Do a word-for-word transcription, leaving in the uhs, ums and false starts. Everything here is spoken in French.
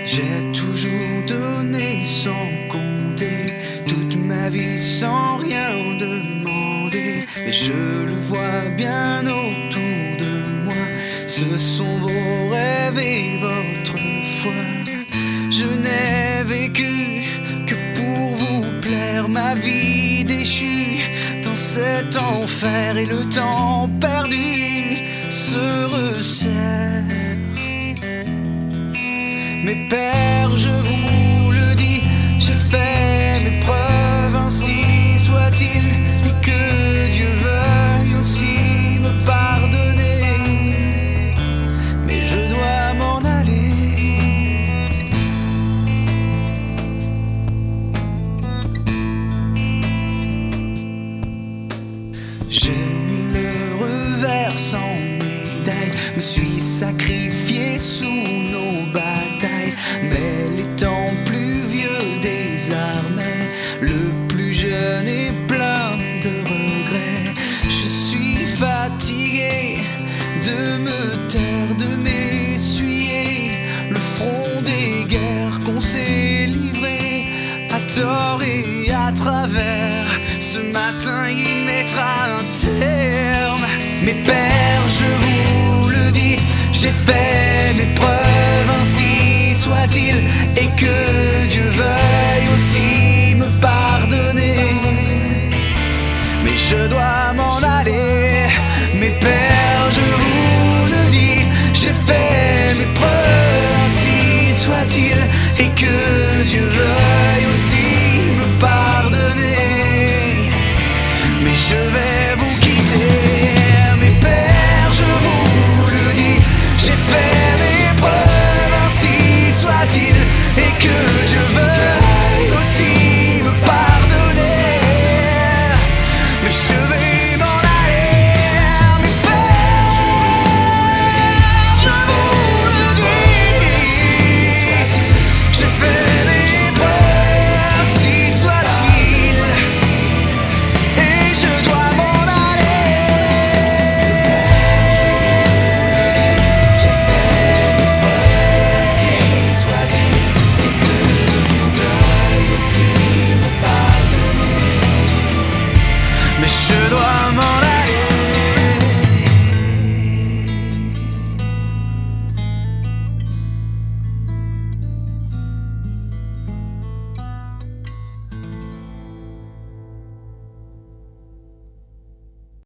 J'ai toujours donné sans compter, toute ma vie sans rien demander. Mais je le vois bien autour de moi, ce sont vos rêves et votre foi. Je n'ai vécu que pour vous plaire, ma vie déchue dans cet enfer, et le temps perdu se resserre. Mais père, je vous le dis, j'ai fait mes preuves, ainsi soit-il, et que Dieu veuille aussi me pardonner. Mais je dois m'en aller. J'ai eu le revers sans médaille, me suis sacrifié sous nos batailles. Mais l'étant plus vieux désormais, le plus jeune est plein de regrets. Je suis fatigué de me taire, de m'essuyer le front des guerres qu'on s'est livrées à tort et à travers. Ce matin il mettra un terme. Mais père, je vous le dis, j'ai fait mes preuves, ainsi soit-il, et que Dieu veuille aussi me pardonner. Mais je dois m'en aller. Mais père, je vous le dis, j'ai fait mes preuves, ainsi soit-il,